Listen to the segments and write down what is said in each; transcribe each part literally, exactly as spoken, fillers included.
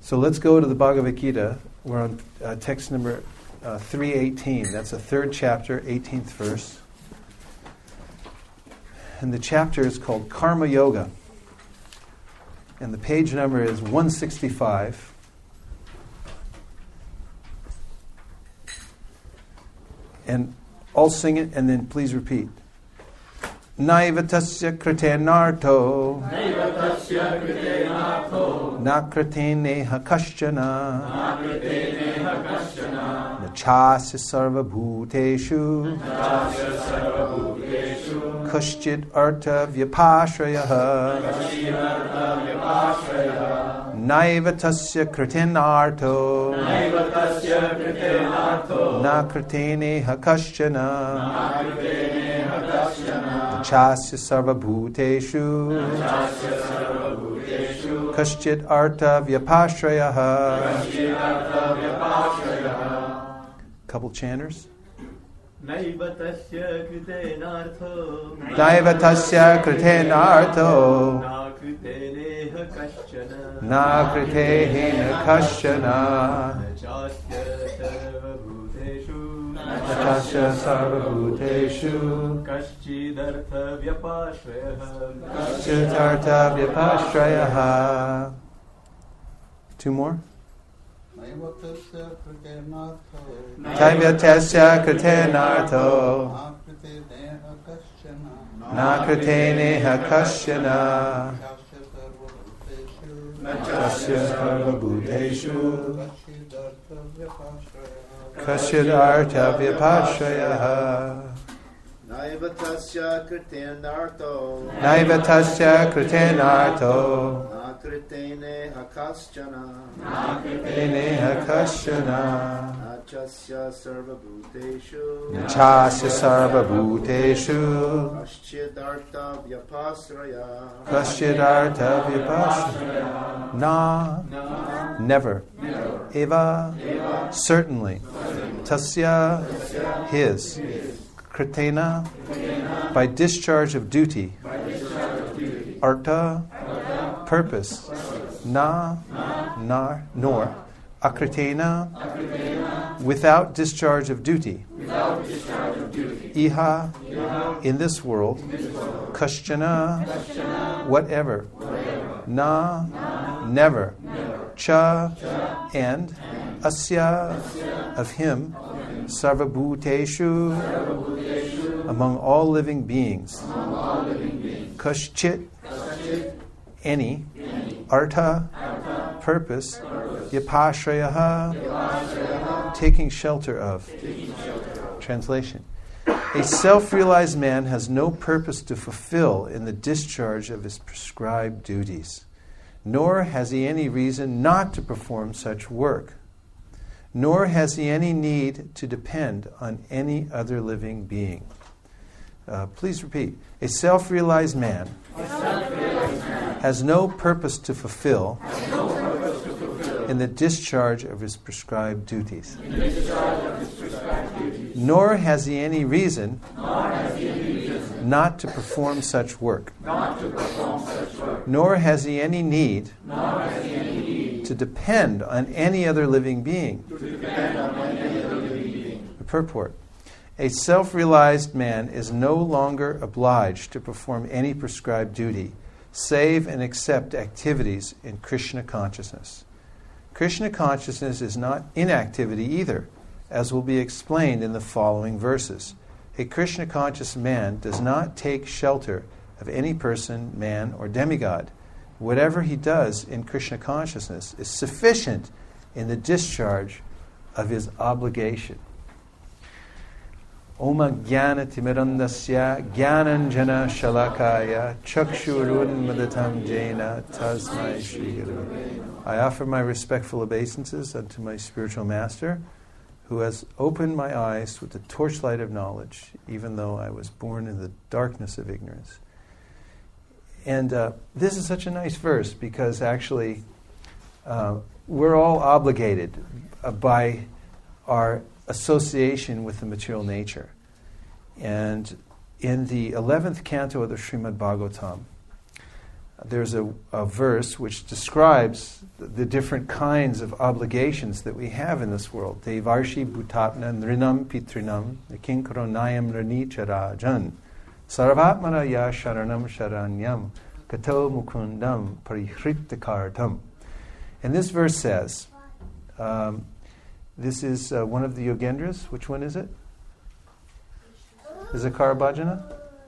So let's go to the Bhagavad Gita. We're on uh, text number uh, three eighteen. That's the third chapter, eighteenth verse. And the chapter is called Karma Yoga. And the page number is one sixty-five. And I'll sing it and then please repeat. Naiva tasya kritenarto Naiva tasya kritenarto Na kriteneha kasyana Na kriteneha kasyana Nachasya sarva bhuteshu Nachasya sarva bhuteshu Kasyid artha vyapasrayaha Kasyid artha vyapasrayaha Naiva tasya kritenarto Naiva tasya kritenarto Na kriteneha kasyana Na kriteneha kasyana Chasya sarva bhuteshu Kasyid artha vyapasrayaha. Couple chanters. Naiva tasya kritenartho Naiva tasya kritenartho Na kriteneha kasyana Na kriteneha kasyana Nachasya sarva bhuteshu Kasyid artha vyapasrayaha Kasyid artha vyapasrayaha. Two more. Naiva tasya kritenartho Naiva tasya kritenartho Na kriteneha kasyana Nachasya sarva bhuteshu Kasyid artha vyapasrayaha. Naiva tasya kritenartho Naiva tasya kritenartho Na kriteneha kasyana Na kriteneha kasyana Nachasya sarva bhuteshu Nachasya sarva bhuteshu Kasyid artha vyapasraya Kasyid artha vyapasraya. Na, never. Eva, certainly. Tasya, his. Kritena, by discharge of duty. Artha, purpose. Na, nar, nor. Akritena, without discharge of duty. Iha, in this world. Kasyana, whatever. Na, never. Cha, and. Asya, of him. Sarva bhuteshu, among all living beings. Kasyit, any. Artha, purpose. Vyapasrayaha, taking shelter of. Translation. A self-realized man has no purpose to fulfill in the discharge of his prescribed duties, nor has he any reason not to perform such work, nor has he any need to depend on any other living being. Uh, please repeat. A self-realized man, self-realized man has no purpose to fulfill, no purpose to fulfill in the discharge of his prescribed duties. in the discharge of his prescribed duties, Nor has he any reason nor has he any reason not to perform such work, not to perform such work, nor has he any need nor has he any need to depend on any other living being. to depend on any other living being. The purport. A self-realized man is no longer obliged to perform any prescribed duty, save and except activities in Krishna consciousness. Krishna consciousness is not inactivity either, as will be explained in the following verses. A Krishna conscious man does not take shelter of any person, man, or demigod. Whatever he does in Krishna consciousness is sufficient in the discharge of his obligation. Oma jnana timirandasya jnananjana shalakaya chakshurunmadatam jena tasmai shri gurave. I offer my respectful obeisances unto my spiritual master, who has opened my eyes with the torchlight of knowledge, even though I was born in the darkness of ignorance. And uh, this is such a nice verse because actually uh, we're all obligated uh, by our association with the material nature. And in the eleventh canto of the Srimad Bhagavatam, there's a, a verse which describes the, the different kinds of obligations that we have in this world. Devarshi bhutatna nrinam pitrinam kinkaronayam ranicharajan sarvatmana ya sharanam sharanyam kato mukundam parihrittakartam. And this verse says, um, this is uh, one of the Yogendras. Which one is it? Is it Karabhajana?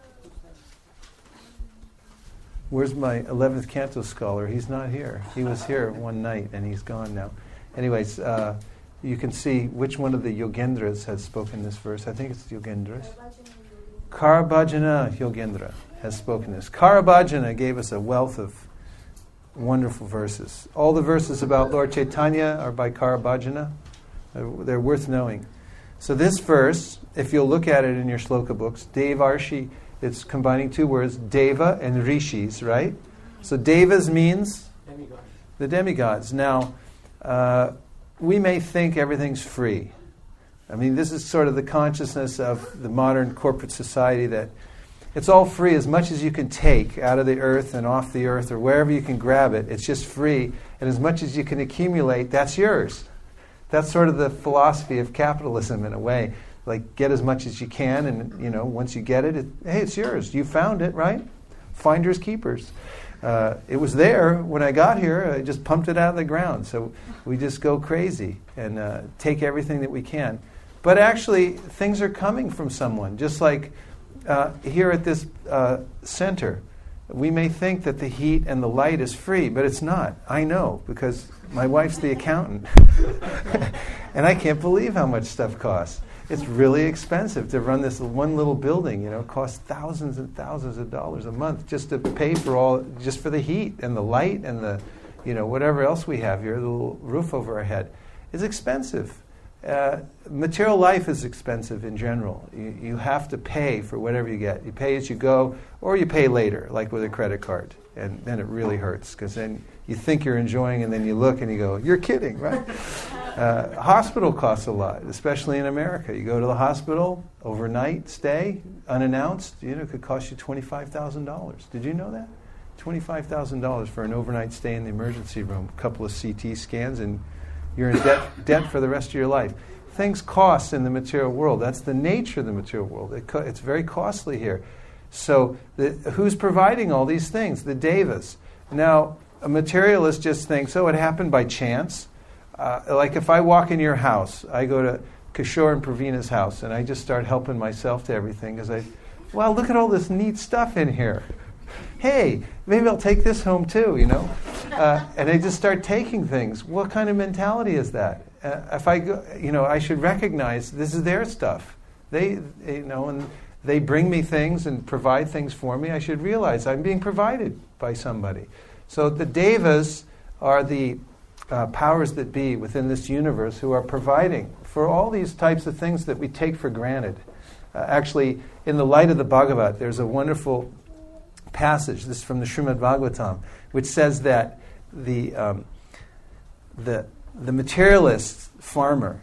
Where's my eleventh canto scholar? He's not here. He was here one night and he's gone now. Anyways, uh, you can see which one of the Yogendras has spoken this verse. I think it's the Yogendras. Karabhajana Yogendra has spoken this. Karabhajana gave us a wealth of wonderful verses. All the verses about Lord Chaitanya are by Karabhajana. They're, they're worth knowing. So this verse, if you'll look at it in your shloka books, Devarshi, it's combining two words, Deva and Rishis, right? So Devas means Demigods. the demigods. Now, uh, we may think everything's free. I mean, this is sort of the consciousness of the modern corporate society, that it's all free as much as you can take out of the earth and off the earth or wherever you can grab it. It's just free. And as much as you can accumulate, that's yours. That's sort of the philosophy of capitalism in a way. Like, get as much as you can, and, you know, once you get it, it hey, it's yours. You found it, right? Finders keepers. Uh, it was there when I got here. I just pumped it out of the ground. So we just go crazy and uh, take everything that we can. But actually, things are coming from someone. Just like uh, here at this uh, center, we may think that the heat and the light is free, but it's not. I know, because my wife's the accountant. And I can't believe how much stuff costs. It's really expensive to run this one little building. You know, it costs thousands and thousands of dollars a month just to pay for all, just for the heat and the light and the, you know, whatever else we have here, the little roof over our head. It's expensive. Uh, material life is expensive in general. You, you have to pay for whatever you get. You pay as you go, or you pay later, like with a credit card. And then it really hurts, because then you think you're enjoying, and then you look and you go, you're kidding, right? Uh, hospital costs a lot, especially in America. You go to the hospital, overnight stay, unannounced, you know, it could cost you twenty-five thousand dollars. Did you know that? twenty-five thousand dollars for an overnight stay in the emergency room, a couple of C T scans, and you're in debt, debt for the rest of your life. Things cost in the material world. That's the nature of the material world. It co- it's very costly here. So the, who's providing all these things? The devas. Now, a materialist just thinks, oh, it happened by chance. Uh, like if I walk in your house, I go to Kishore and Praveena's house, and I just start helping myself to everything, because I, wow, look at all this neat stuff in here. Hey, maybe I'll take this home too, you know? Uh, and I just start taking things. What kind of mentality is that? Uh, if I go, you know, I should recognize this is their stuff. They, you know, and they bring me things and provide things for me. I should realize I'm being provided by somebody. So the devas are the uh, powers that be within this universe who are providing for all these types of things that we take for granted. Uh, actually, in the light of the Bhagavat, there's a wonderful passage, this is from the Srimad Bhagavatam, which says that the um, the the materialist farmer,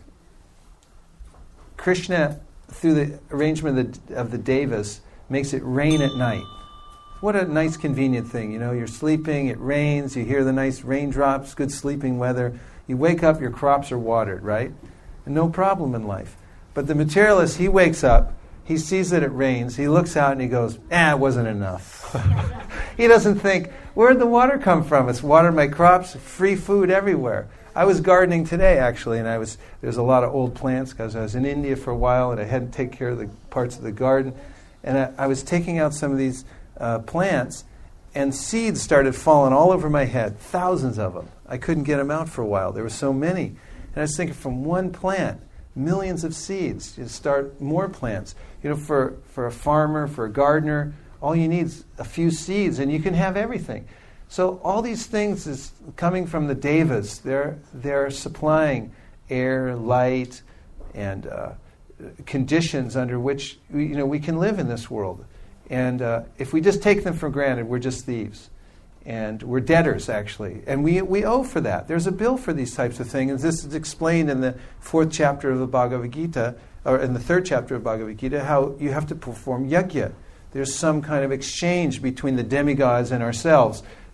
Krishna, through the arrangement of the, of the devas, makes it rain at night. What a nice, convenient thing. You know, you're sleeping, it rains, you hear the nice raindrops, good sleeping weather. You wake up, your crops are watered, right? And no problem in life. But the materialist, he wakes up, he sees that it rains, he looks out and he goes, ah, it wasn't enough. He doesn't think, where'd the water come from? It's watered my crops, free food everywhere. I was gardening today, actually, and I was there's a lot of old plants because I was in India for a while and I had to take care of the parts of the garden. And I, I was taking out some of these uh, plants, and seeds started falling all over my head, thousands of them. I couldn't get them out for a while. There were so many. And I was thinking, from one plant, millions of seeds. You start more plants. You know, for, for a farmer, for a gardener, all you need is a few seeds, and you can have everything. So all these things is coming from the devas. They're they're supplying air, light, and uh, conditions under which we, you know we can live in this world. And uh, if we just take them for granted, we're just thieves, and we're debtors actually, and we we owe for that. There's a bill for these types of things, and this is explained in the fourth chapter of the Bhagavad Gita, or in the third chapter of Bhagavad Gita, how you have to perform yajna. There's some kind of exchange between the demigods and ourselves.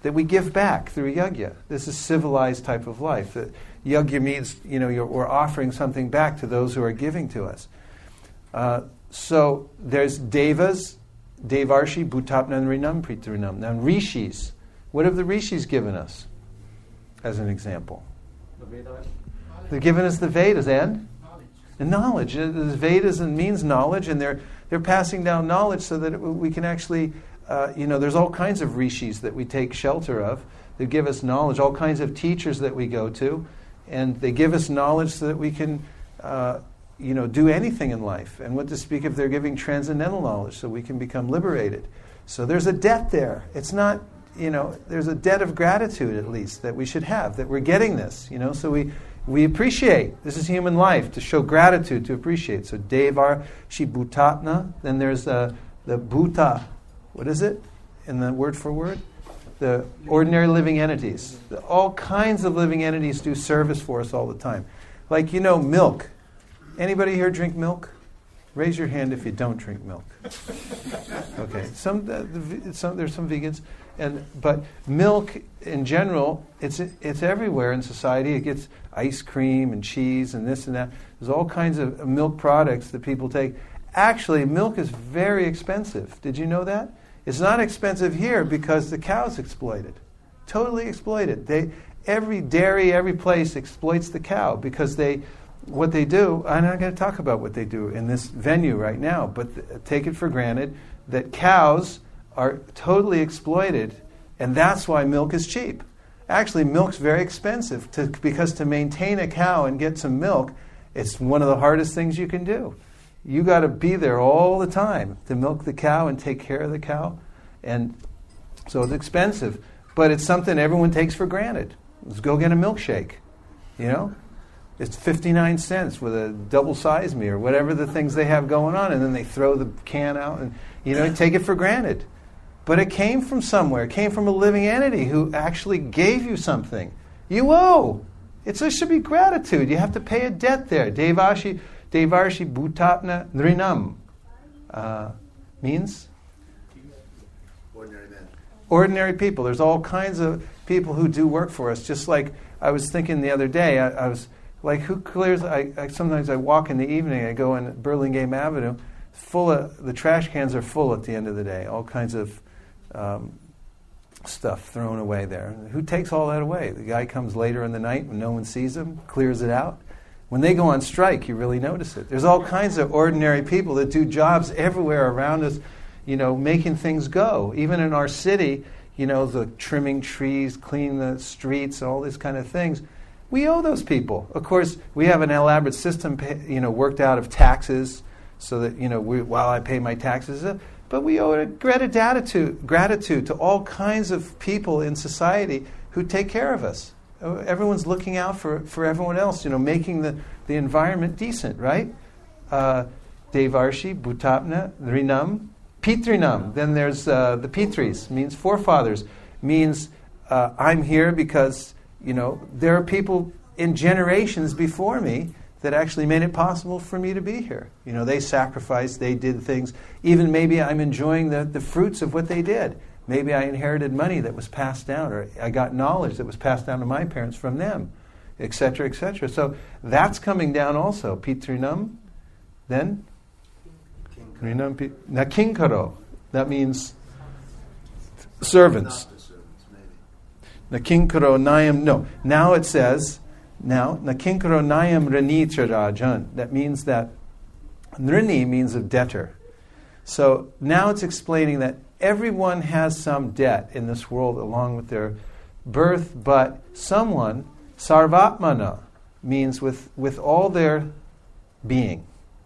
that we give back through yajna. This is civilized type of life. That yajna means, you know, you're, we're offering something back to those who are giving to us. Uh, so there's devas, devarshi, bhutapna, and rinam, pritrinam. Now rishis, what have the rishis given us as an example? The Vedas. They've given us the Vedas and? And knowledge. Uh, The Vedas means knowledge, and they're they're passing down knowledge so that it, we can actually, uh, you know, there's all kinds of rishis that we take shelter of. They give us knowledge, all kinds of teachers that we go to, and they give us knowledge so that we can, uh, you know, do anything in life. And what to speak if they're giving transcendental knowledge so we can become liberated. So there's a debt there. It's not, you know, there's a debt of gratitude at least that we should have, that we're getting this, you know, so we We appreciate. This is human life, to show gratitude, to appreciate. So devar shi bhutatna. Then there's uh, the bhuta. What is it in the word for word? The ordinary living entities. The, all kinds of living entities do service for us all the time. Like, you know, milk. Anybody here drink milk? Raise your hand if you don't drink milk. Okay. Some, uh, the, some there's some vegans. And but milk in general, it's it's everywhere in society. It gets ice cream and cheese and this and that. There's all kinds of milk products that people take. Actually, milk is very expensive. Did you know that? It's not expensive here because the cow's exploited, totally exploited. They every dairy, every place exploits the cow because they what they do. I'm not going to talk about what they do in this venue right now, but th- take it for granted that cows are totally exploited, and that's why milk is cheap. Actually, milk's very expensive to, because to maintain a cow and get some milk, it's one of the hardest things you can do. You got to be there all the time to milk the cow and take care of the cow, and so it's expensive. But it's something everyone takes for granted. Let's go get a milkshake, you know? It's fifty-nine cents with a double size me or whatever the things they have going on, and then they throw the can out and, you know, take it for granted. But it came from somewhere. It came from a living entity who actually gave you something. You owe. It's, it should be gratitude. You have to pay a debt there. Devashi, Devarshi Bhutapna Nrinam uh, means? Ordinary men. Ordinary people. There's all kinds of people who do work for us. Just like I was thinking the other day, I, I was like, who clears? I, I sometimes I walk in the evening. I go in Burlingame Avenue, full of the trash cans are full at the end of the day. All kinds of um, stuff thrown away there. Who takes all that away? The guy comes later in the night when no one sees him, clears it out. When they go on strike, you really notice it. There's all kinds of ordinary people that do jobs everywhere around us, you know, making things go. Even in our city, you know, the trimming trees, cleaning the streets, all these kind of things. We owe those people. Of course, we have an elaborate system, you know, worked out of taxes, so that, you know, we, while I pay my taxes, uh, but we owe a gratitude, gratitude to all kinds of people in society who take care of us. Everyone's looking out for, for everyone else, you know, making the, the environment decent, right? Uh, Devarshi, Bhutapna, Rinam, Pitrinam. Then there's uh, the Pitris, means forefathers, means uh, I'm here because, you know, there are people in generations before me that actually made it possible for me to be here. You know, they sacrificed, they did things. Even maybe I'm enjoying the, the fruits of what they did. Maybe I inherited money that was passed down, or I got knowledge that was passed down to my parents from them, et cetera, et cetera. So that's coming down also. Pitrinam, then? Rinam, pi- Nakinkaro. That means servants. Not the servants, maybe. Nakinkaro Nayam, no. Now it says, now, Nakinkaro Nayam Ranitra Rajan. That means that Nrini means a debtor. So now it's explaining that everyone has some debt in this world along with their birth, but someone, Sarvatmana, means with, with all their being.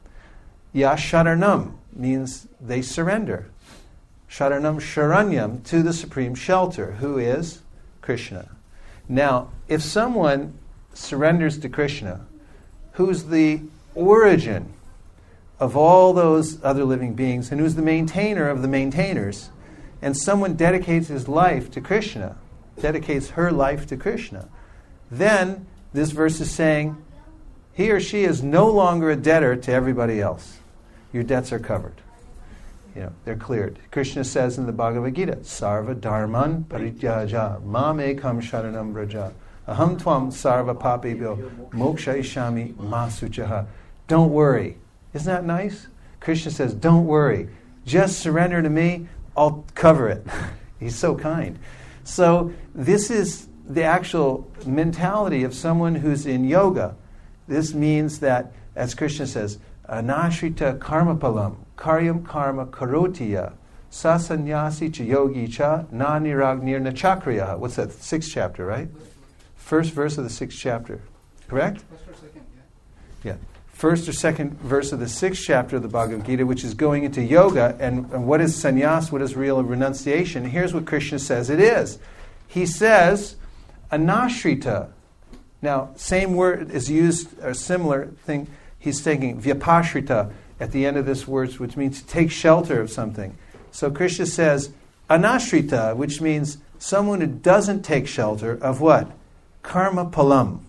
Yasharanam means they surrender. Sharanam Sharanyam, to the supreme shelter, who is Krishna. Now, if someone surrenders to Krishna, who's the origin of all those other living beings, and who's the maintainer of the maintainers, and someone dedicates his life to Krishna, dedicates her life to Krishna, then this verse is saying he or she is no longer a debtor to everybody else. Your debts are covered. You know, they're cleared. Krishna says in the Bhagavad Gita, Sarva Dharman Parityaja Mamekam Sharanam Vraja Aham Tvam Sarva Papebhyo Mokshaishami Masuchaha. Don't worry. Isn't that nice? Krishna says, don't worry. Just surrender to me, I'll cover it. He's so kind. So this is the actual mentality of someone who's in yoga. This means that, as Krishna says, Anashrita karmapalam, karyam karma karotiya, sasanyasi cha yogi cha, na niragnir na chakriya. What's that? Sixth chapter, right? First verse of the sixth chapter. Correct? First or second, yeah. Yeah. First or second verse of the sixth chapter of the Bhagavad Gita, which is going into yoga. And, and what is sannyas? What is real renunciation? Here's what Krishna says it is. He says, anashrita. Now, same word is used, or similar thing. He's taking vyapashrita at the end of this word, which means to take shelter of something. So Krishna says, anashrita, which means someone who doesn't take shelter of what? Karma palam.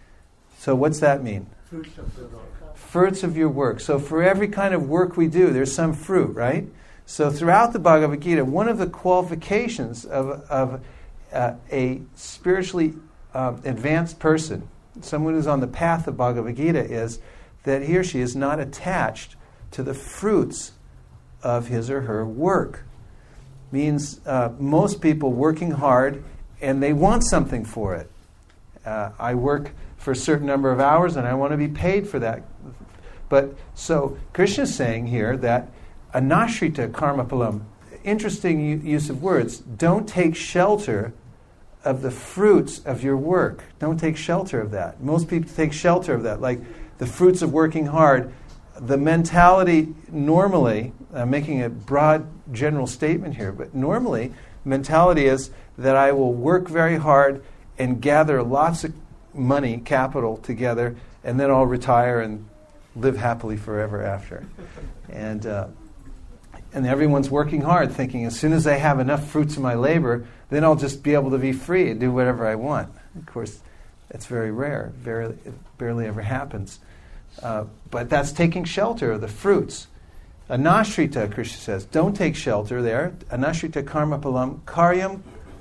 So what's that mean? Fruits of the work. Fruits of your work. So for every kind of work we do, there's some fruit, right? So throughout the Bhagavad Gita, one of the qualifications of, of uh, a spiritually uh, advanced person, someone who's on the path of Bhagavad Gita, is that he or she is not attached to the fruits of his or her work. Means uh, most people working hard and they want something for it. Uh, I work for a certain number of hours and I want to be paid for that. But so Krishna's saying here that anashrita karmapalam, interesting u- use of words, don't take shelter of the fruits of your work. Don't take shelter of that. Most people take shelter of that, like the fruits of working hard. The mentality normally, I'm making a broad general statement here, but normally mentality is that I will work very hard and gather lots of money, capital together, and then I'll retire and live happily forever after. And uh, and everyone's working hard, thinking as soon as I have enough fruits of my labor, then I'll just be able to be free and do whatever I want. Of course, that's very rare. Very, it barely ever happens. Uh, but that's taking shelter of the fruits. Anashrita, Krishna says, don't take shelter there. Anashrita karma palam, karyam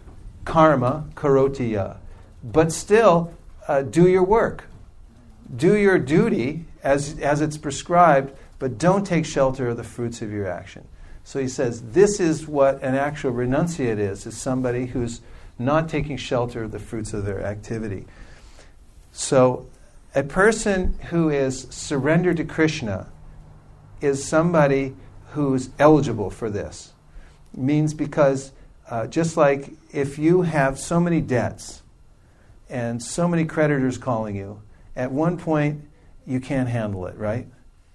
karma karotiya. But still, uh, do your work. Do your duty as, as it's prescribed, but don't take shelter of the fruits of your action. So he says, this is what an actual renunciate is, is somebody who's not taking shelter of the fruits of their activity. So a person who is surrendered to Krishna is somebody who's eligible for this. Means because uh, just like if you have so many debts and so many creditors calling you, at one point you can't handle it, right?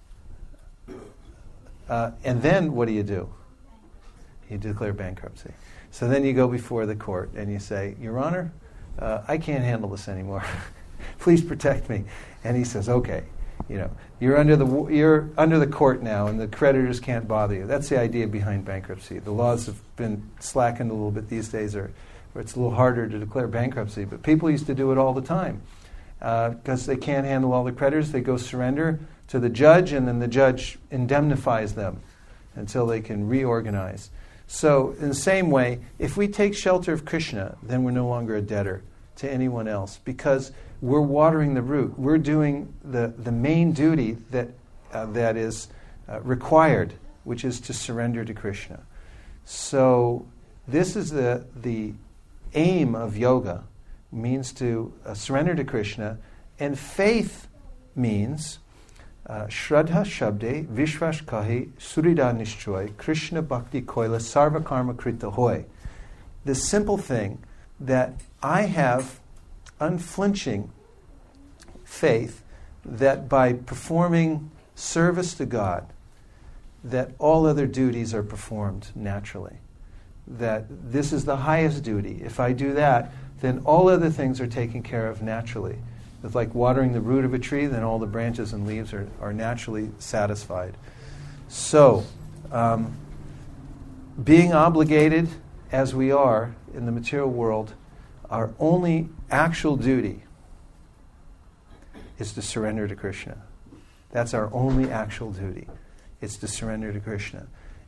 Uh, and then what do you do? You declare bankruptcy. So then you go before the court and you say, Your Honor, uh, I can't handle this anymore. Please protect me. And he says, okay, you know, you're under the you're under the court now, and the creditors can't bother you. That's the idea behind bankruptcy. The laws have been slackened a little bit these days, or, or it's a little harder to declare bankruptcy. But people used to do it all the time because uh, they can't handle all the creditors. They go surrender to the judge, and then the judge indemnifies them until they can reorganize. So in the same way, if we take shelter of Krishna, then we're no longer a debtor to anyone else, because we're watering the root. We're doing the, the main duty that uh, that is uh, required, which is to surrender to Krishna. So this is the the aim of yoga, means to uh, surrender to Krishna, and faith means uh, Shraddha Shabde Vishwas Kahi Surida Nishchoy Krishna Bhakti Koila Sarva Karma Krita Hoy. The simple thing that I have unflinching faith that by performing service to God, that all other duties are performed naturally. That this is the highest duty. If I do that, then all other things are taken care of naturally. It's like watering the root of a tree, then all the branches and leaves are, are naturally satisfied. So, um, being obligated as we are in the material world, our only actual duty is to surrender to Krishna. That's our only actual duty. It's to surrender to Krishna.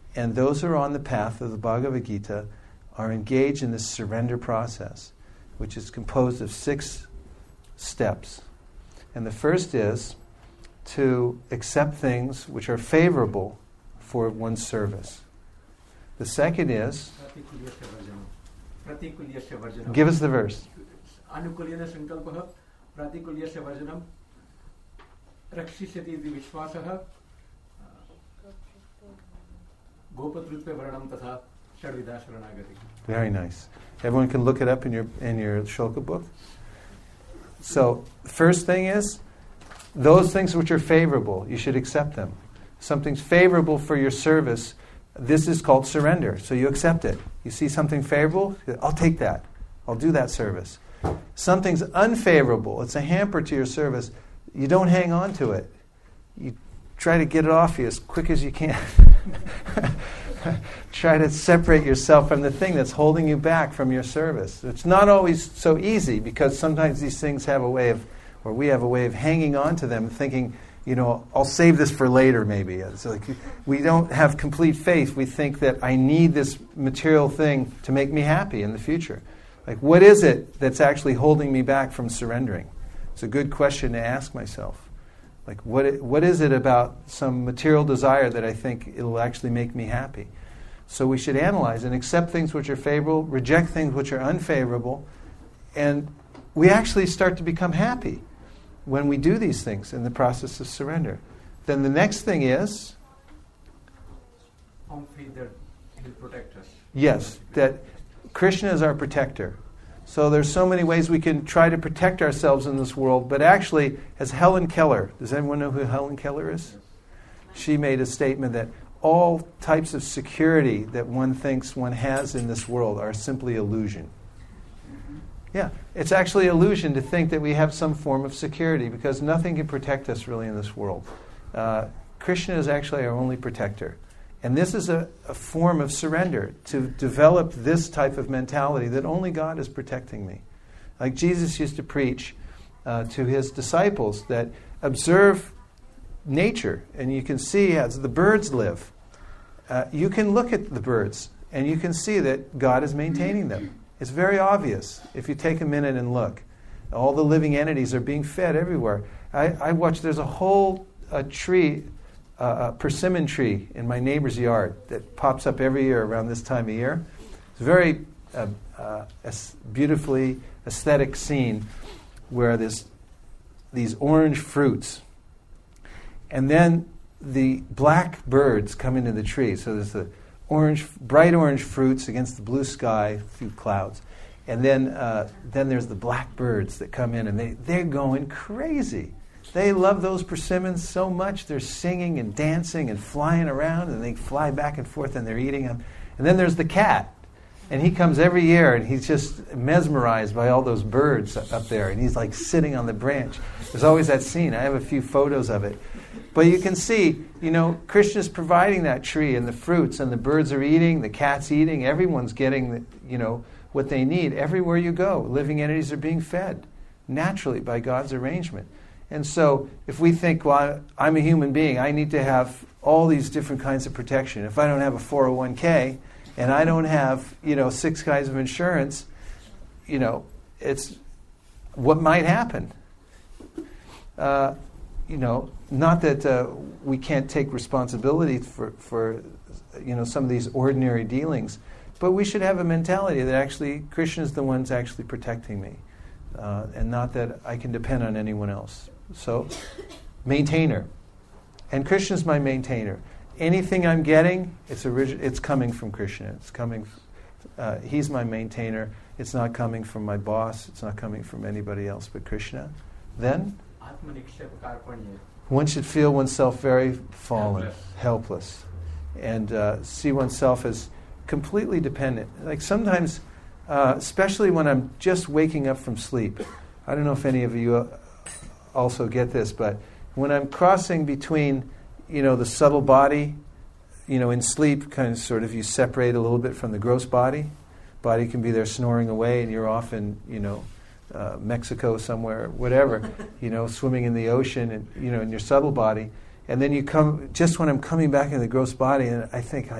and those who are on the path of the Bhagavad Gita are engaged in this surrender process, which is composed of six steps. And the first is to accept things which are favorable for one's service. The second is, give us the verse. Anukulyena sankalpah pratikulyasya varjanam rakshisyati iti vishwasah gopatrutve varanam tatha shadvida sharanagati. Very nice. Everyone can look it up in your in your shloka book. So, the first thing is, those things which are favorable, you should accept them. Something's favorable for your service, this is called surrender. So you accept it. You see something favorable, I'll take that. I'll do that service. Something's unfavorable, it's a hamper to your service, you don't hang on to it. You try to get it off you as quick as you can. Try to separate yourself from the thing that's holding you back from your service. It's not always so easy, because sometimes these things have a way of, or we have a way of hanging on to them, thinking, you know, I'll save this for later maybe. It's like we don't have complete faith. We think that I need this material thing to make me happy in the future. Like, what is it that's actually holding me back from surrendering? It's a good question to ask myself. Like, what it, what is it about some material desire that I think it'll actually make me happy? So we should analyze and accept things which are favorable, reject things which are unfavorable, and we actually start to become happy when we do these things in the process of surrender. Then the next thing is, Found faith that He will protect us. yes, that Krishna is our protector. So there's so many ways we can try to protect ourselves in this world, but actually, as Helen Keller, does anyone know who Helen Keller is? She made a statement that all types of security that one thinks one has in this world are simply illusion. Yeah, it's actually illusion to think that we have some form of security, because nothing can protect us really in this world. Uh, Krishna is actually our only protector. And this is a, a form of surrender, to develop this type of mentality that only God is protecting me. Like Jesus used to preach uh, to his disciples that observe nature, and you can see as the birds live. Uh, you can look at the birds, and you can see that God is maintaining them. It's very obvious if you take a minute and look. All the living entities are being fed everywhere. I, I watch, there's a whole a tree, uh, a persimmon tree in my neighbor's yard that pops up every year around this time of year. It's a very uh, uh, as beautifully aesthetic scene where there's these orange fruits. And then the black birds come into the tree. So there's the orange, bright orange fruits against the blue sky, a few clouds. And then uh, then there's the black birds that come in, and they, they're going crazy. They love those persimmons so much. They're singing and dancing and flying around, and they fly back and forth, and they're eating them. And then there's the cat. And he comes every year, and he's just mesmerized by all those birds up there. And he's like sitting on the branch. There's always that scene. I have a few photos of it. But you can see, you know, Krishna's providing that tree and the fruits, and the birds are eating, the cat's eating, everyone's getting, the, you know, what they need. Everywhere you go, living entities are being fed naturally by God's arrangement. And so if we think, well, I'm a human being, I need to have all these different kinds of protection. If I don't have a four oh one k and I don't have, you know, six kinds of insurance, you know, it's what might happen. Uh, you know, not that uh, we can't take responsibility for, for, you know, some of these ordinary dealings, but we should have a mentality that actually Krishna is the one who's actually protecting me, uh, and not that I can depend on anyone else. So, maintainer. And Krishna's my maintainer. Anything I'm getting, it's origi- it's coming from Krishna. It's coming, uh, he's my maintainer. It's not coming from my boss. It's not coming from anybody else but Krishna. Then, one should feel oneself very fallen, helpless, helpless and uh, see oneself as completely dependent. Like sometimes, uh, especially when I'm just waking up from sleep. I don't know if any of you uh, also get this, but when I'm crossing between, you know, the subtle body, you know, in sleep, kind of sort of you separate a little bit from the gross body. Body can be there snoring away, and you're off in, you know, uh, Mexico somewhere, whatever, you know, swimming in the ocean, and you know, in your subtle body. And then you come, just when I'm coming back in the gross body, and I think, like,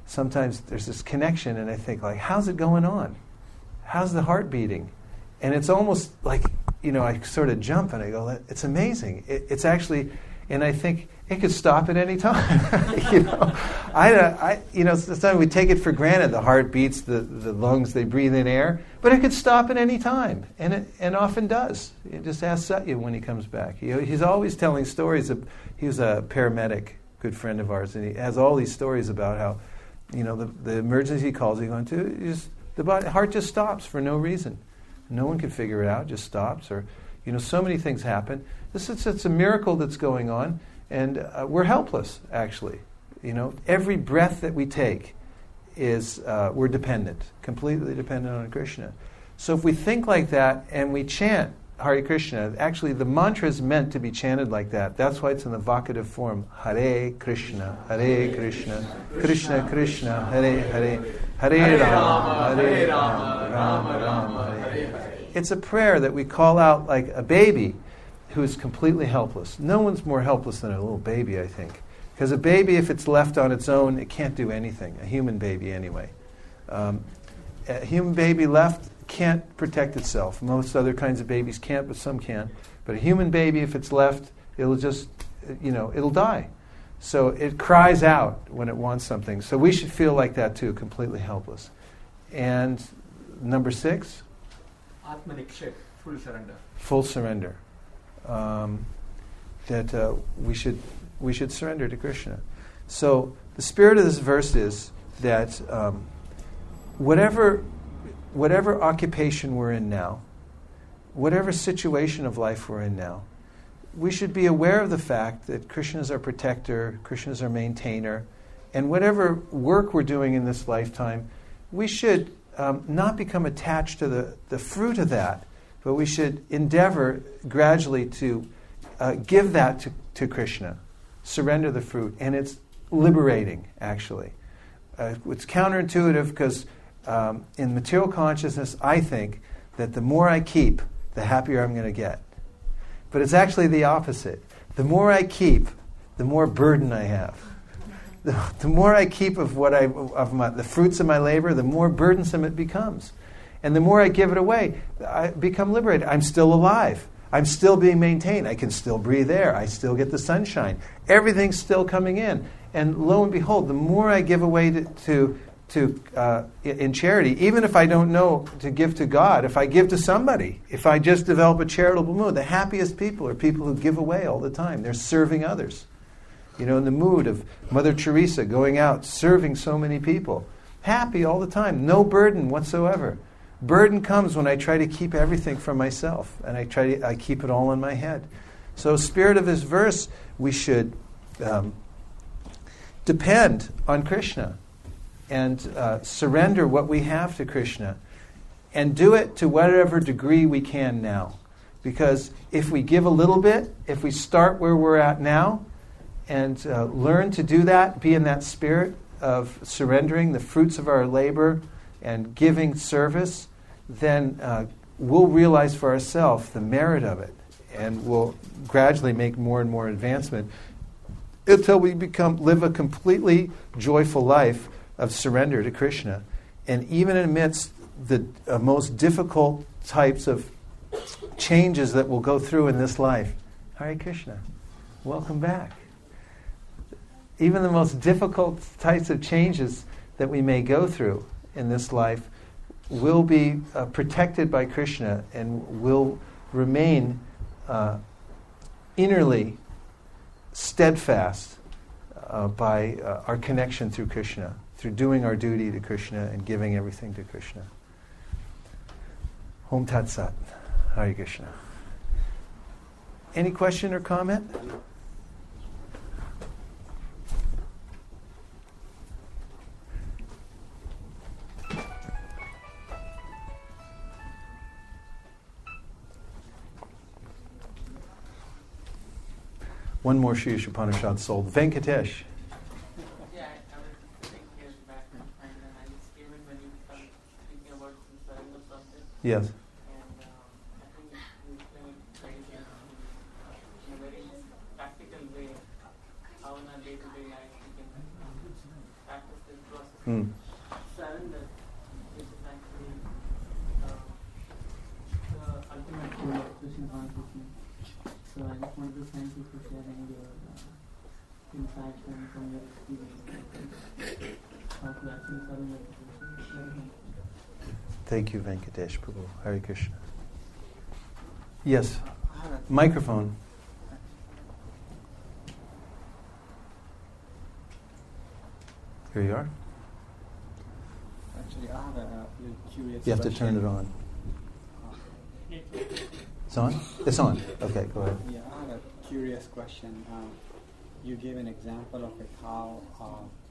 sometimes there's this connection, and I think, like, how's it going on? How's the heart beating? And it's almost like, you know, I sort of jump and I go, it's amazing. It, it's actually, and I think it could stop at any time. you know, I, I, you know, sometimes we take it for granted. The heart beats, the, the lungs, they breathe in air, but it could stop at any time, and it and often does. You just ask Satya when he comes back. He, he's always telling stories. Of, he was a paramedic, good friend of ours, and he has all these stories about how, you know, the, the emergency calls he going to, just, the body, heart just stops for no reason. No one can figure it out, just stops. Or, you know, so many things happen. This is, it's a miracle that's going on, and uh, we're helpless, actually. You know, every breath that we take is, uh, we're dependent, completely dependent on Krishna. So if we think like that and we chant Hare Krishna, actually the mantra is meant to be chanted like that. That's why it's in the vocative form. Hare Krishna, Hare Krishna, Krishna Krishna, Hare Hare, Hare Rama, Hare Rama, Rama Rama, Hare Hare. It's a prayer that we call out like a baby who is completely helpless. No one's more helpless than a little baby, I think. Because a baby, if it's left on its own, it can't do anything. A human baby, anyway. Um, a human baby left can't protect itself. Most other kinds of babies can't, but some can. But a human baby, if it's left, it'll just, you know, it'll die. So it cries out when it wants something. So we should feel like that too, completely helpless. And number six? Atmanikshep, full surrender. Full surrender. Um, that uh, we should we should surrender to Krishna. So the spirit of this verse is that um, whatever whatever occupation we're in now, whatever situation of life we're in now, we should be aware of the fact that Krishna is our protector, Krishna is our maintainer, and whatever work we're doing in this lifetime, we should um, not become attached to the, the fruit of that, but we should endeavor gradually to uh, give that to, to Krishna, surrender the fruit, and it's liberating, actually. Uh, it's counterintuitive because um, in material consciousness, I think that the more I keep, the happier I'm going to get. But it's actually the opposite. The more I keep, the more burden I have. The, the more I keep of what I of my, the fruits of my labor, the more burdensome it becomes. And the more I give it away, I become liberated. I'm still alive. I'm still being maintained. I can still breathe air. I still get the sunshine. Everything's still coming in. And lo and behold, the more I give away to, to, to uh, in charity, even if I don't know to give to God, if I give to somebody, if I just develop a charitable mood, the happiest people are people who give away all the time. They're serving others. You know, in the mood of Mother Teresa going out, serving so many people. Happy all the time, no burden whatsoever. Burden comes when I try to keep everything for myself, and I try to I keep it all in my head. So, spirit of this verse, we should um, depend on Krishna and uh, surrender what we have to Krishna, and do it to whatever degree we can now. Because if we give a little bit, if we start where we're at now, and uh, learn to do that, be in that spirit of surrendering the fruits of our labor and giving service, then uh, we'll realize for ourselves the merit of it, and we'll gradually make more and more advancement until we become live a completely joyful life of surrender to Krishna. And even amidst the uh, most difficult types of changes that we'll go through in this life, Hare Krishna, welcome back. Even the most difficult types of changes that we may go through in this life will be uh, protected by Krishna and will remain uh, innerly steadfast uh, by uh, our connection through Krishna, through doing our duty to Krishna and giving everything to Krishna. Om Tat Sat. Hare Krishna. Any question or comment? One more Sri Upanishad sold. Venkatesh. Yeah, I, I was sitting here back and then I just came in when you started speaking about the surrender process. Yes. And um, I think you explained it very in a very practical way how in a day-to-day life we can um, practice this process. Mm. Surrender is actually uh, the ultimate goal of Krishna consciousness. So I just wanted to thank you for sharing your uh, insights and from your experience how to actually surrender to Krishna. Very much. Thank you, Venkatesh Prabhu. Hare Krishna. Yes. I have a- Microphone. Here you are. Actually, I have a, a little curious You have to question. turn it on. It's on? It's on. Okay, go ahead. Yeah, I have a curious question. Um, you gave an example of a cow. Uh,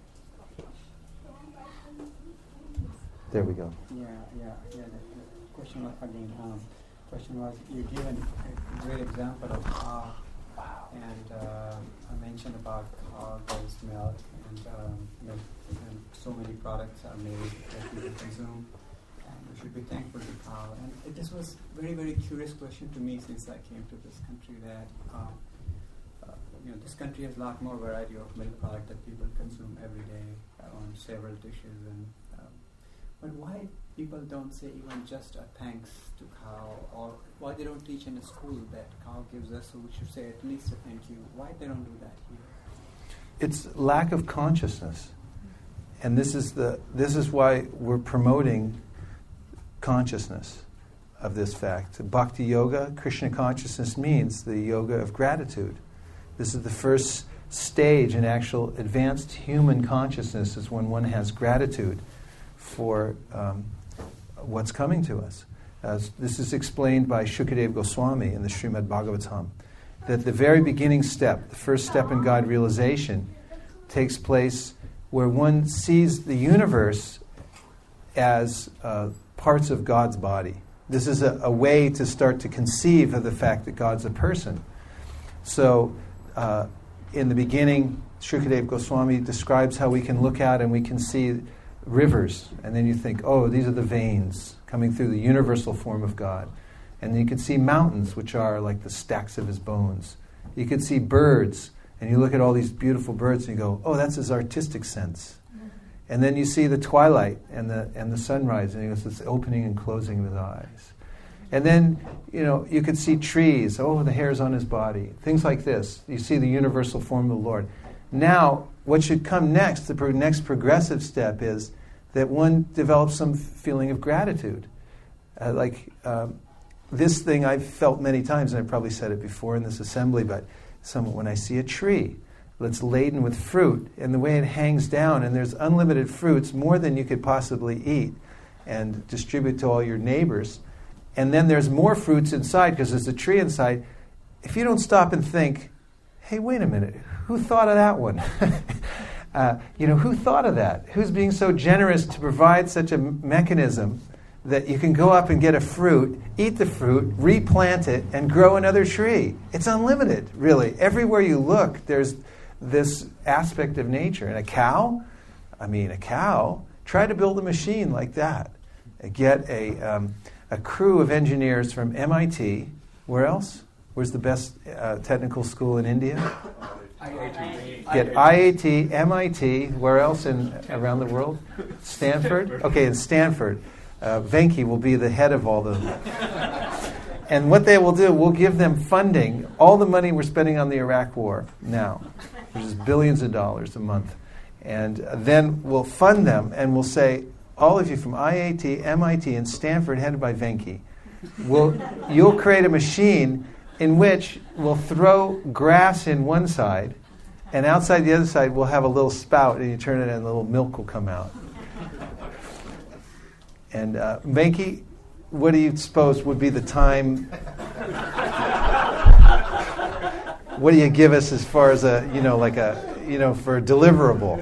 There we go. yeah, yeah, yeah. The, the question was again. Um, question was you gave an, a great example of cow, and uh, I mentioned about cow goes milk, and um, milk, and so many products are made that people consume. And we should be thankful to cow. And it, this was very, very curious question to me since I came to this country. That um, uh, you know, this country has a lot more variety of milk product that people consume every day uh, on several dishes. And um, but why people don't say even just a thanks to cow, or why they don't teach in a school that cow gives us, so we should say at least a thank you. Why they don't do that here? It's lack of consciousness. And this is the this is why we're promoting consciousness of this fact. Bhakti yoga, Krishna consciousness, means the yoga of gratitude. This is the first stage in actual advanced human consciousness, is when one has gratitude for um, what's coming to us. As this is explained by Shukadeva Goswami in the Srimad Bhagavatam, that the very beginning step, the first step in God realization, takes place where one sees the universe as uh, parts of God's body. This is a, a way to start to conceive of the fact that God's a person. So, uh, in the beginning, Shukadeva Goswami describes how we can look out and we can see rivers, and then you think, oh, these are the veins coming through the universal form of God. And then you can see mountains, which are like the stacks of his bones. You can see birds, and you look at all these beautiful birds and you go, oh, that's his artistic sense. And then you see the twilight and the and the sunrise, and he goes, it's opening and closing of his eyes. And then, you know, you could see trees, oh, the hairs on his body, things like this. You see the universal form of the Lord. Now, what should come next, the pro- next progressive step, is that one develops some feeling of gratitude. Uh, like um, this thing I've felt many times, and I've probably said it before in this assembly, but some, when I see a tree that's laden with fruit, and the way it hangs down, and there's unlimited fruits, more than you could possibly eat and distribute to all your neighbors, and then there's more fruits inside because there's a tree inside. If you don't stop and think, hey, wait a minute, who thought of that one? uh, you know, who thought of that? Who's being so generous to provide such a mechanism that you can go up and get a fruit, eat the fruit, replant it, and grow another tree? It's unlimited, really. Everywhere you look, there's this aspect of nature. And a cow, I mean, a cow, try to build a machine like that. Get a, um, a crew of engineers from M I T. Where else? Where's the best uh, technical school in India? I I T. Get I I T, M I T, where else in around the world? Stanford? Okay, in Stanford. Uh, Venki will be the head of all the... And what they will do, we'll give them funding, all the money we're spending on the Iraq war now, which is billions of dollars a month. And then we'll fund them, and we'll say, all of you from I I T, M I T, and Stanford, headed by Venki, will you'll create a machine in which we'll throw grass in one side, and outside the other side we'll have a little spout, and you turn it and a little milk will come out. And uh, Venki, what do you suppose would be the time? What do you give us as far as a, you know, like a, you know, for a deliverable?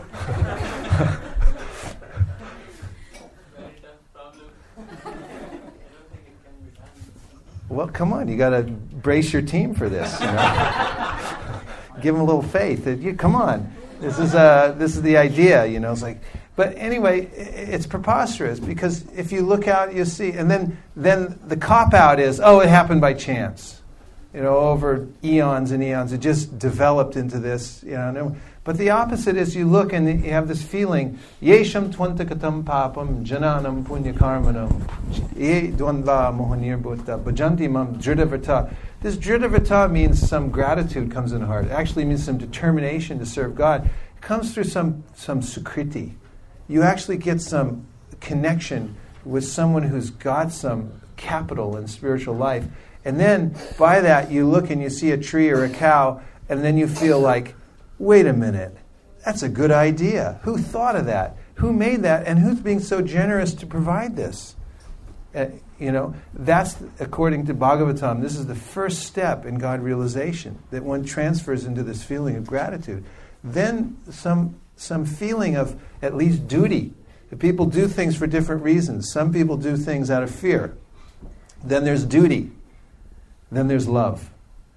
Very tough problem. I don't think it can be done. Well, come on, you got to brace your team for this. You know? Give them a little faith. That you, come on, this is uh, this is the idea. You know, it's like. But anyway, it's preposterous because if you look out, you see, and then then the cop out is, oh, it happened by chance. You know, over eons and eons, it just developed into this. You know, but the opposite is you look and you have this feeling. Yesham twantakatam papam jananam punyakarmanam ye dvandva mohanirbhuta bhajanti mam dridavata. This dridavata means some gratitude comes in the heart. It actually means some determination to serve God. It comes through some some sukriti. You actually get some connection with someone who's got some capital in spiritual life. And then by that you look and you see a tree or a cow, and then you feel like, wait a minute, that's a good idea. Who thought of that? Who made that? And who's being so generous to provide this? Uh, you know, that's, according to Bhagavatam, this is the first step in God realization, that one transfers into this feeling of gratitude. Then some some feeling of at least duty. If people do things for different reasons. Some people do things out of fear. Then there's duty. Then there's love.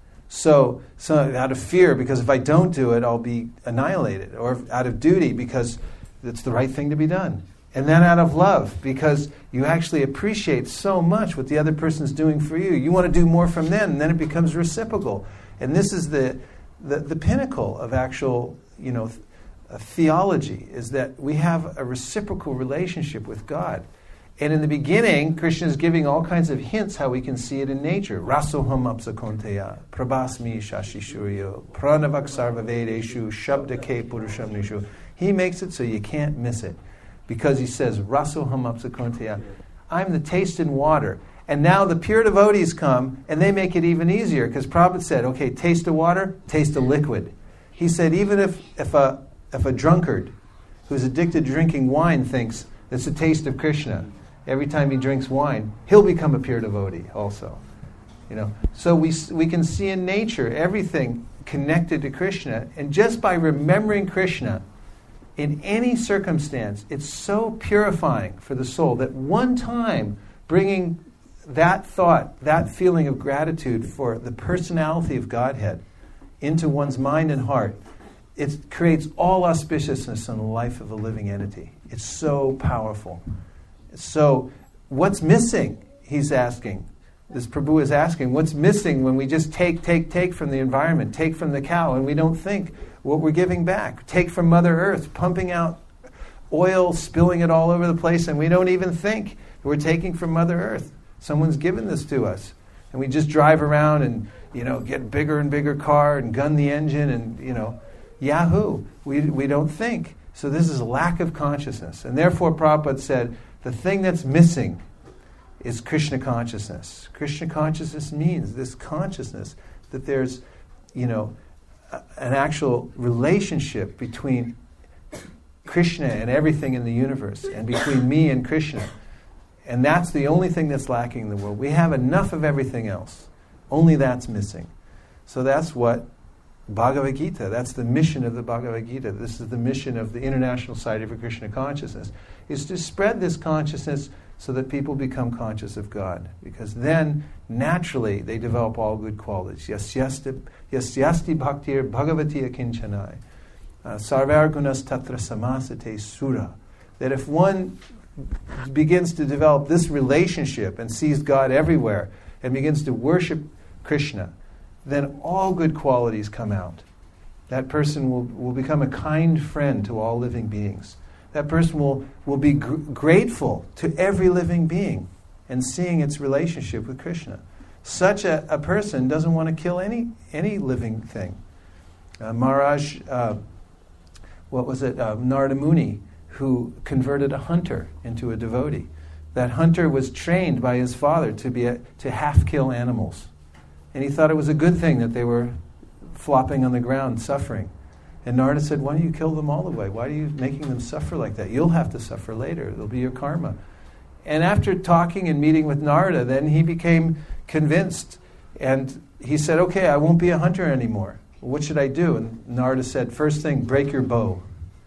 So, so out of fear, because if I don't do it, I'll be annihilated. Or out of duty, because it's the right thing to be done. And then out of love, because you actually appreciate so much what the other person's doing for you. You want to do more from them, and then it becomes reciprocal. And this is the the, the pinnacle of actual, you know, th- theology, is that we have a reciprocal relationship with God. And in the beginning, Krishna is giving all kinds of hints how we can see it in nature. Rasoham apsakonteya, prabhasmi shashishuryo, pranavak sarvavedeshu, shabdake purusham nishu. He makes it so you can't miss it. Because he says, Rasoham apsakonteya, I'm the taste in water. And now the pure devotees come, and they make it even easier. Because Prabhupada said, okay, taste of water, taste of liquid. He said, even if, if, a, if a drunkard who's addicted to drinking wine thinks it's a taste of Krishna, every time he drinks wine, he'll become a pure devotee also. You know, so we we can see in nature everything connected to Krishna, and just by remembering Krishna in any circumstance, it's so purifying for the soul that one time bringing that thought, that feeling of gratitude for the personality of Godhead into one's mind and heart, it creates all auspiciousness in the life of a living entity. It's so powerful. So, what's missing? He's asking. This Prabhu is asking, what's missing when we just take, take, take from the environment, take from the cow, and we don't think what we're giving back? Take from Mother Earth, pumping out oil, spilling it all over the place, and we don't even think we're taking from Mother Earth. Someone's given this to us. And we just drive around and, you know, get a bigger and bigger car and gun the engine and, you know, yahoo. We, we don't think. So this is a lack of consciousness. And therefore Prabhupada said, the thing that's missing is Krishna consciousness. Krishna consciousness means this consciousness that there's, you know, a, an actual relationship between Krishna and everything in the universe, and between me and Krishna. And that's the only thing that's lacking in the world. We have enough of everything else. Only that's missing. So that's what Bhagavad Gita, that's the mission of the Bhagavad Gita. This is the mission of the International Society for Krishna Consciousness, is to spread this consciousness so that people become conscious of God. Because then, naturally, they develop all good qualities. Yasyasti, yasyasti bhaktir bhagavati akinchanai. Sarvar gunas tatra samasate sura. That if one begins to develop this relationship and sees God everywhere and begins to worship Krishna, then all good qualities come out. That person will, will become a kind friend to all living beings. That person will, will be gr- grateful to every living being and seeing its relationship with Krishna. Such a, a person doesn't want to kill any, any living thing. Uh, Maharaj, uh, what was it, uh, Narada Muni, who converted a hunter into a devotee. That hunter was trained by his father to be a, to half-kill animals. And he thought it was a good thing that they were flopping on the ground, suffering. And Narada said, why don't you kill them all the way? Why are you making them suffer like that? You'll have to suffer later. It'll be your karma. And after talking and meeting with Narada, then he became convinced. And he said, okay, I won't be a hunter anymore. What should I do? And Narada said, first thing, break your bow.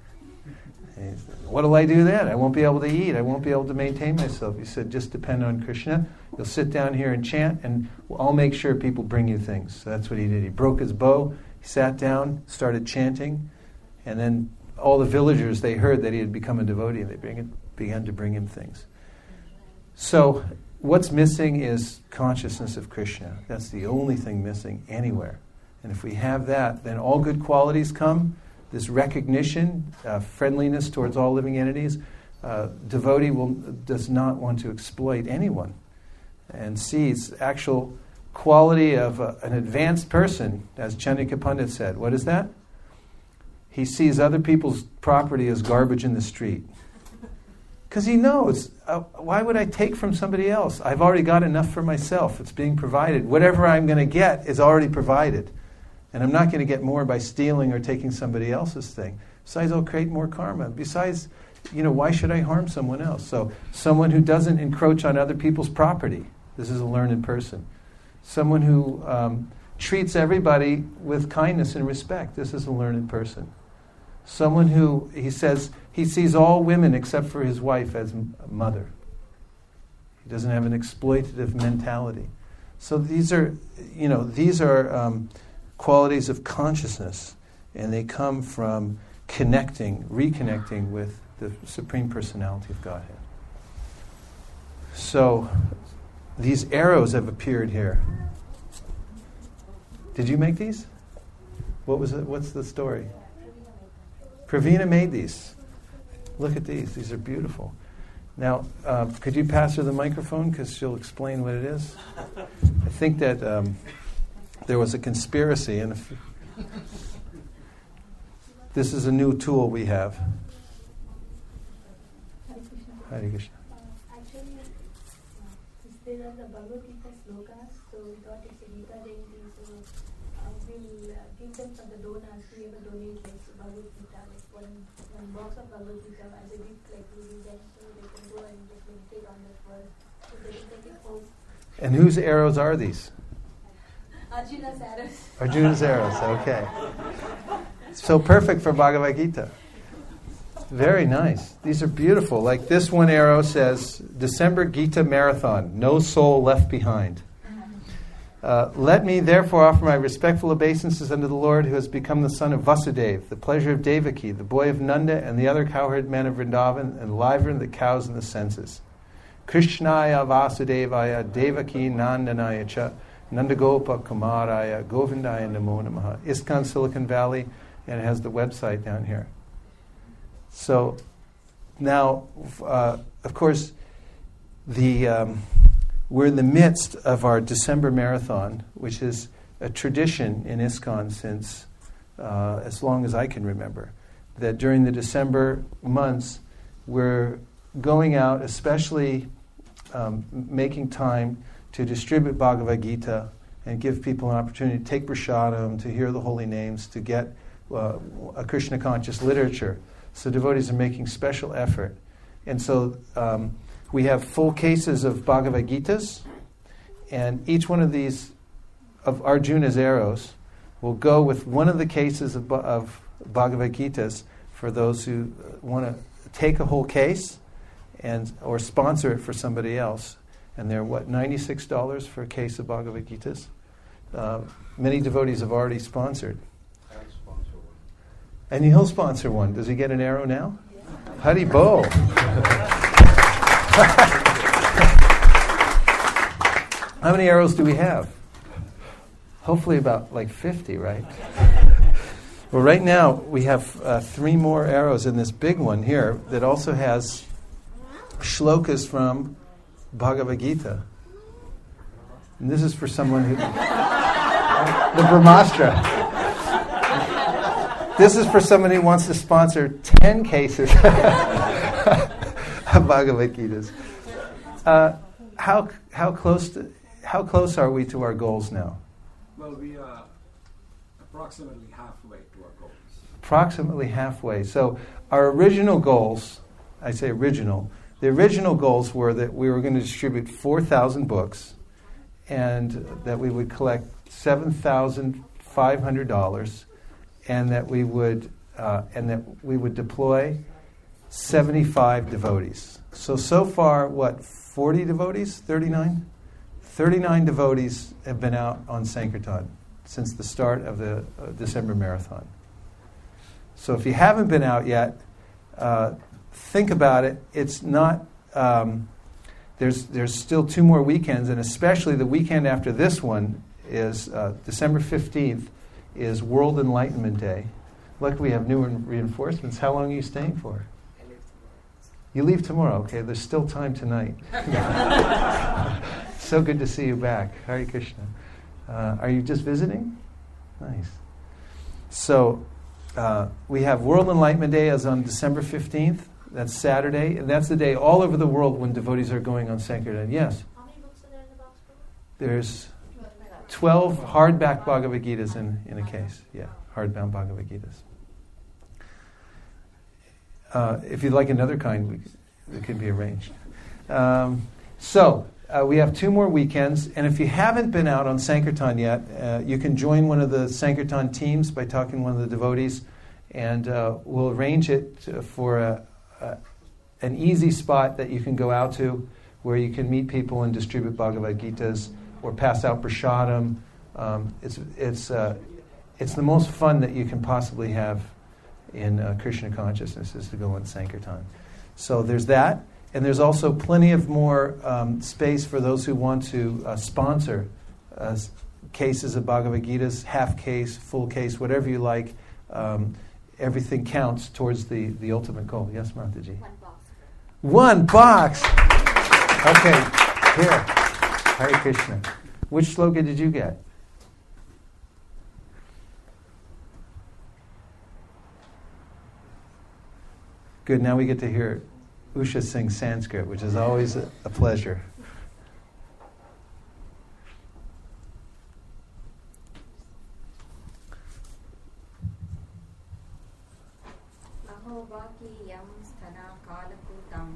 And he said, what'll I do then? I won't be able to eat. I won't be able to maintain myself. He said, just depend on Krishna. You'll sit down here and chant, and I'll make sure people bring you things. So that's what he did. He broke his bow, he sat down, started chanting, and then all the villagers, they heard that he had become a devotee, and they bring it, began to bring him things. So what's missing is consciousness of Krishna. That's the only thing missing anywhere. And if we have that, then all good qualities come. This recognition, uh, friendliness towards all living entities. Uh, devotee will, does not want to exploit anyone, and sees actual quality of uh, an advanced person, as Chandrika Pandit said. What is that? He sees other people's property as garbage in the street. Because he knows, uh, why would I take from somebody else? I've already got enough for myself. It's being provided. Whatever I'm going to get is already provided. And I'm not going to get more by stealing or taking somebody else's thing. Besides, I'll create more karma. Besides, you know, why should I harm someone else? So someone who doesn't encroach on other people's property. This is a learned person. Someone who um, treats everybody with kindness and respect. This is a learned person. Someone who, he says, he sees all women except for his wife as m- a mother. He doesn't have an exploitative mentality. So these are, you know, these are um, qualities of consciousness, and they come from connecting, reconnecting with the Supreme Personality of Godhead. So these arrows have appeared here. Did you make these? What was it? What's the story? Pravina made these. Look at these. These are beautiful. Now, uh, could you pass her the microphone because she'll explain what it is? I think that um, there was a conspiracy, and if this is a new tool we have. Hare Krishna. Uh, actually, uh, there are the Bhagavad Gita slokas, so we thought it's a Gita Jayanti, so uh, we'll uh, give them for the donors, whoever donate like Bhagavad Gita, like one, one box of Bhagavad Gita as a gift, like we give them, so they can go and just meditate on that verse, so they can take it home. And whose arrows are these? Arjuna's arrows. Arjuna's arrows, okay. So perfect for Bhagavad Gita. Very nice. These are beautiful. Like this one arrow says, December Gita Marathon, no soul left behind. Uh, Let me therefore offer my respectful obeisances unto the Lord who has become the son of Vasudeva, the pleasure of Devaki, the boy of Nanda, and the other cowherd men of Vrindavan, and liver the cows and the senses. Krishnaya Vasudevaya Devaki Nandanaya Cha Nandagopa Kumaraya Govindaya Namo Namaha. ISKCON Silicon Valley, and it has the website down here. So now, uh, of course, the um, we're in the midst of our December marathon, which is a tradition in ISKCON since uh, as long as I can remember. That during the December months, we're going out, especially um, making time to distribute Bhagavad Gita and give people an opportunity to take prasadam, to hear the holy names, to get uh, a Krishna conscious literature. So devotees are making special effort. And so um, we have full cases of Bhagavad Gitas, and each one of these, of Arjuna's arrows, will go with one of the cases of, of Bhagavad Gitas for those who want to take a whole case and or sponsor it for somebody else. And they're, what, ninety-six dollars for a case of Bhagavad Gitas? Uh, many devotees have already sponsored. And he'll sponsor one. Does he get an arrow now? Yeah. Hari Bo. How many arrows do we have? Hopefully about like fifty, right? Well, right now we have uh, three more arrows in this big one here that also has shlokas from Bhagavad Gita. And this is for someone who... the Brahmastra. This is for somebody who wants to sponsor ten cases of Bhagavad Gitas. Uh, how how close to, how close are we to our goals now? Well, we are approximately halfway to our goals. Approximately halfway. So our original goals, I say original, the original goals were that we were going to distribute four thousand books and that we would collect seven thousand five hundred dollars. And that we would uh, and that we would deploy seventy-five devotees. So so far, what, forty devotees? thirty-nine? thirty-nine devotees have been out on Sankirtan since the start of the uh, December marathon. So if you haven't been out yet, uh, think about it. It's not um, there's there's still two more weekends, and especially the weekend after this one is uh, December fifteenth is World Enlightenment Day. Luckily, we have new reinforcements. How long are you staying for? You leave tomorrow. Okay, there's still time tonight. So good to see you back. Hare Krishna. Uh, are you just visiting? Nice. So uh, we have World Enlightenment Day as on December fifteenth. That's Saturday. And that's the day all over the world when devotees are going on Sankirtan. Yes? How many books are there in the box? There's twelve hardback Bhagavad Gitas in, in a case. Yeah, hardbound Bhagavad Gitas. Uh, if you'd like another kind, we, it can be arranged. Um, so, uh, we have two more weekends, and if you haven't been out on Sankirtan yet, uh, you can join one of the Sankirtan teams by talking to one of the devotees, and uh, we'll arrange it for a, a, an easy spot that you can go out to, where you can meet people and distribute Bhagavad Gitas, or pass out prasadam. Um, it's, it's, uh, it's the most fun that you can possibly have in uh, Krishna consciousness, is to go on Sankirtan. So there's that, and there's also plenty of more um, space for those who want to uh, sponsor uh, cases of Bhagavad Gitas, half case, full case, whatever you like. Um, everything counts towards the, the ultimate goal. Yes, Mataji? One box. One box! Okay, here. Hare Krishna. Which sloka did you get? Good, now we get to hear Usha sing Sanskrit, which is always a, a pleasure. Ahovaki yam sthana kalakutam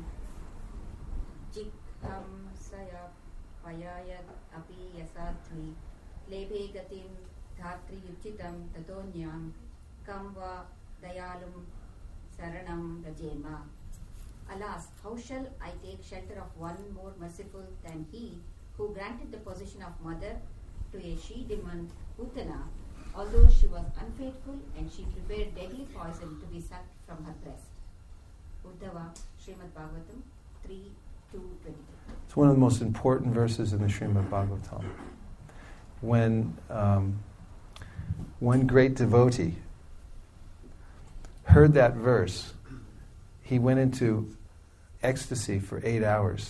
jikham saya payayat api yasatvi lebe gatim dhatri yuchitam tatonyam kamva dayalum saranam rajema. Alas, how shall I take shelter of one more merciful than he who granted the position of mother to a she-demon Putana, although she was unfaithful and she prepared deadly poison to be sucked from her breast. Uddhava, Srimad Bhagavatam three two twenty-two. It's one of the most important verses in the Srimad Bhagavatam. When um, one great devotee heard that verse, he went into ecstasy for eight hours.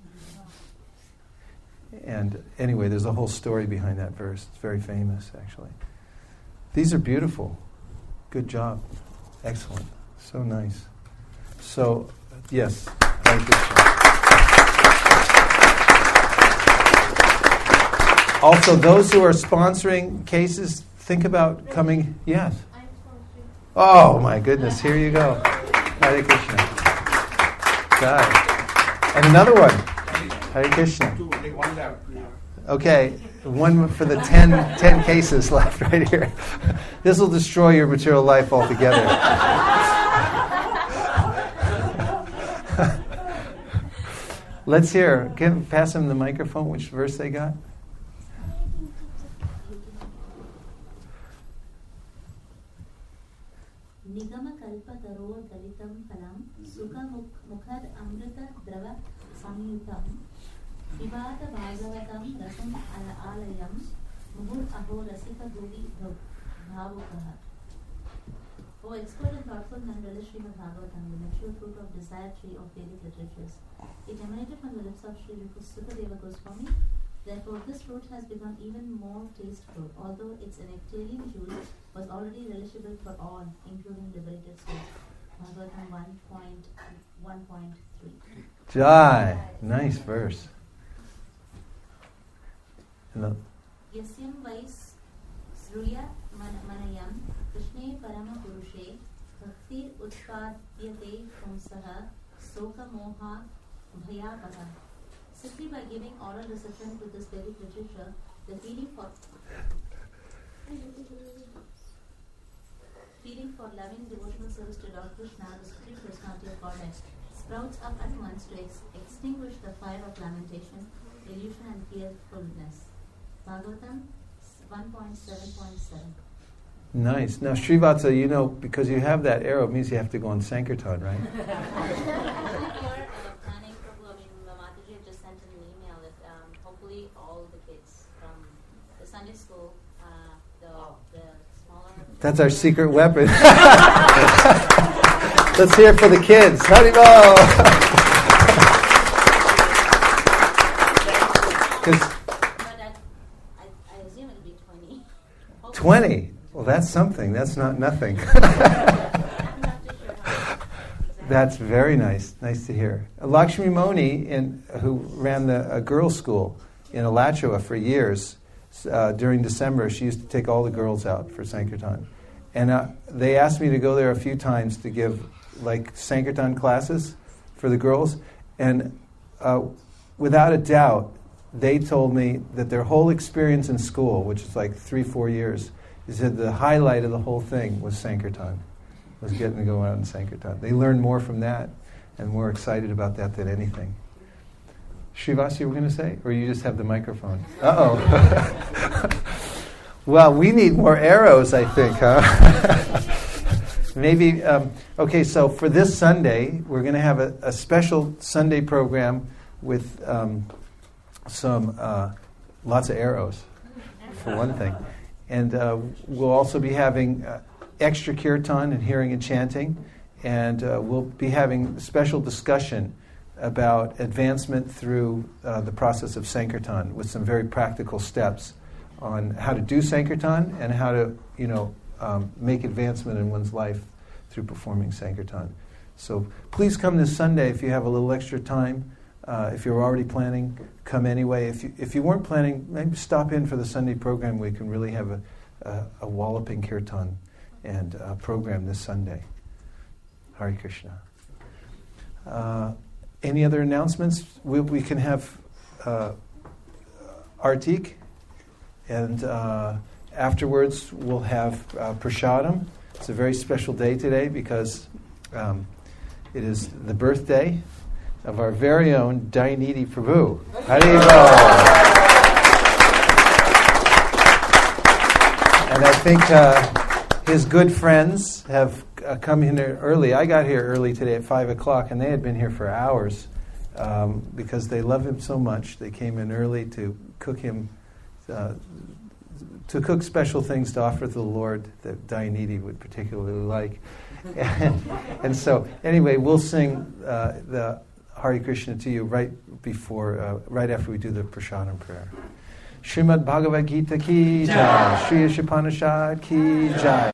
And anyway, there's a whole story behind that verse. It's very famous, actually. These are beautiful. Good job. Excellent. So nice. So, yes. Hare Krishna. Also, those who are sponsoring cases, think about coming. Yes. Oh, my goodness. Here you go. Hare Krishna. Jai. And another one. Hare Krishna. Okay, one for the ten, ten cases left right here. This will destroy your material life altogether. Let's hear. Give, pass them the microphone, which verse they got. Nigama kalpa taro dalitam phalam sukha mukhad amrita drava samyutam vivada bhagavatam rasam alayam muhur aho rasika govi bhavukaha. O expert and thoughtful man, read Srimad Bhagavatam, the mature fruit of desire tree of Vedic literatures. It emanated from the lips of Sri Sukadeva Goswami. Therefore, this fruit has become even more tasteful, although its nectarian juice was already relishable for all, including liberated souls. Bhagavatam one point one point three. Jai. Nice verse. Hello. Yasyam vais sruya manayam Krishne parama purushe bhaktir utpadyate pumsaha soka moha bhayapaha. Simply by giving oral reception to this Vedic literature, the feeling for feeling for loving devotional service to Lord Krishna, the Supreme Personality of Godhead, sprouts up at once to ex- extinguish the fire of lamentation, illusion, and fearfulness. Bhagavatam one point seven point seven. Nice. Now, Srivatsa, you know, because you have that arrow, it means you have to go on Sankirtan, right? Planning, Prabhu, I mean, Mataji just That's our secret weapon. Let's hear it for the kids. Haribol! But I, I, I assume it'll be twenty. twenty? Well, that's something. That's not nothing. I'm not too sure how. That's very nice. Nice to hear. Lakshmi Moni, in, who ran the a girls' school in Alachua for years, uh, during December, she used to take all the girls out for Sankirtan. And uh, they asked me to go there a few times to give, like, Sankirtan classes for the girls. And uh, without a doubt, they told me that their whole experience in school, which is like three, four years, is that the highlight of the whole thing was Sankirtan, was getting to go out in Sankirtan. They learned more from that and more excited about that than anything. Srivas, you were going to say? Or you just have the microphone? Uh-oh. Well, we need more arrows, I think, huh? Maybe, um, okay, so for this Sunday, we're going to have a, a special Sunday program with um, some, uh, lots of arrows, for one thing. And uh, we'll also be having uh, extra kirtan and hearing and chanting. And uh, we'll be having special discussion about advancement through uh, the process of Sankirtan with some very practical steps on how to do Sankirtan and how to, you know, um, make advancement in one's life through performing Sankirtan. So please come this Sunday if you have a little extra time. Uh, if you're already planning, come anyway. If you, if you weren't planning, maybe stop in for the Sunday program. We can really have a, a, a walloping kirtan and uh, program this Sunday. Hare Krishna. Uh, any other announcements? We, we can have uh, Artik, and uh, afterwards we'll have uh, Prashadam. It's a very special day today because um, it is the birthday of our very own Dayanidhi Prabhu. Haribol! And I think uh, his good friends have uh, come in here early. I got here early today at five o'clock, and they had been here for hours um, because they love him so much. They came in early to cook him, uh, to cook special things to offer to the Lord that Dayanidhi would particularly like. and, and so, anyway, we'll sing uh, the Hare Krishna to you right before, uh, right after we do the Prasadam prayer. Srimad Bhagavad Gita ki jai, Shri Ishapanishad ki jai.